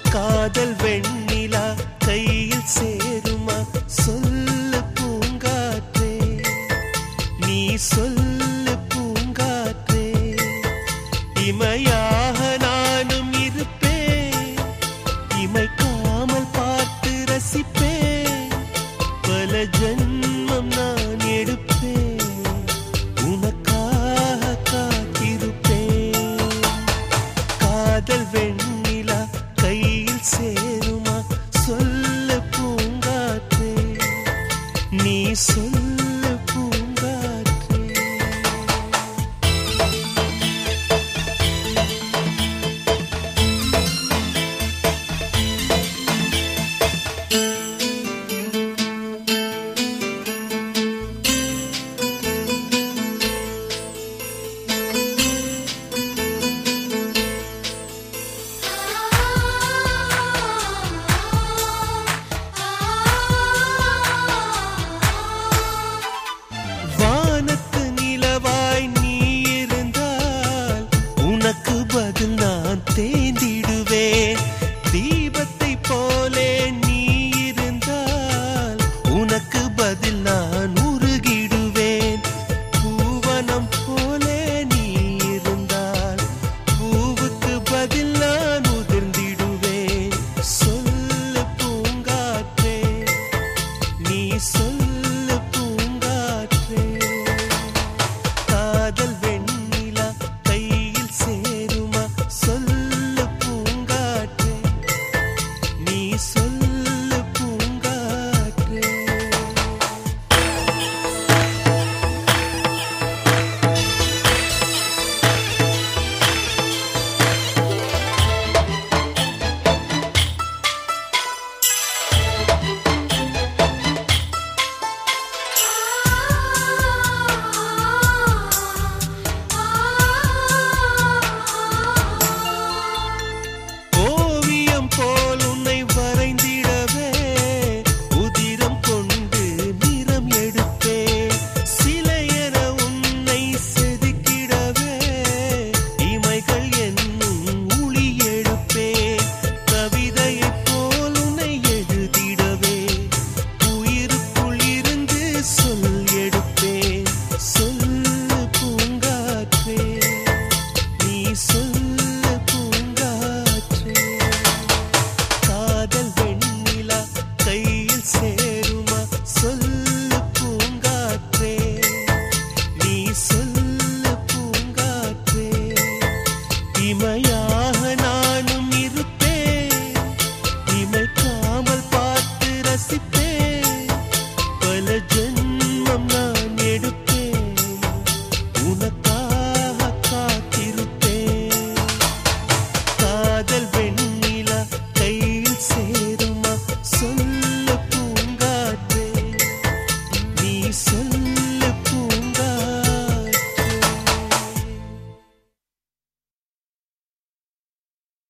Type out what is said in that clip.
காதல் வெண்ணிலா கையில் சேருமா சொல்லு பூங்காற்றே நீ சொல்லு பூங்காற்றே இமையாக நானும் இருப்பேன் இமைக்காமல் பார்த்து ரசிப்பேன் பல ஜன்மம் நான் எடுப்பேன் உனக்காக காத்திருப்பேன் காதல் வெண்ணிலா கையில் சேருமா சொல்லு பூங்காற்றே நீ சொல்லு பூங்காற்றே வானத்து நிலவாய் நீ இருந்தால் உனக்கு பதில் நான் தேர்ந்திடுவேன் தீபத்தை போலே நீ இருந்தால் உனக்கு பதில் நான் உருகிடுவேன் பூவனம் போலே நீ இருந்தால் பூவுக்கு பதில் நான் உதிர்ந்திடுவேன் சொல்லு பூங்காற்றே நீ சொல்லு பூங்காற்றே காதல் வெண்ணிலா கையில் சேருமா சொல்லு பூங்காற்றே நீ சொல்லு பூங்காற்றே ஓவியம் போல் உன்னை வரைந்திடவே உதிரம் கொண்டு நிறம் எடுப்பேன் சிலையென உன்னை செதுக்கிடவே இமைகள் என்னும் ஒளி எடுப்பேன் கவிதையைப் போல் உன்னை எழுதிடவே உயிருக்குள் இருந்து சொல் எடுப்பேன் சொல்லு பூங்காற்றே நீ சொல்லு பூங்காற்றே காதல் வெண்ணிலா கையில் சேருமா சொல்லு பூங்காற்றே நீ சொல்லு பூங்காற்றே இமையாக நானும் இருப்பேன் இமைக்காமல் பார்த்து ரசிப்பேன் பல ஜன்மம் நான் எடுப்பேன் உனக்காக காத்திருப்பேன் காதல்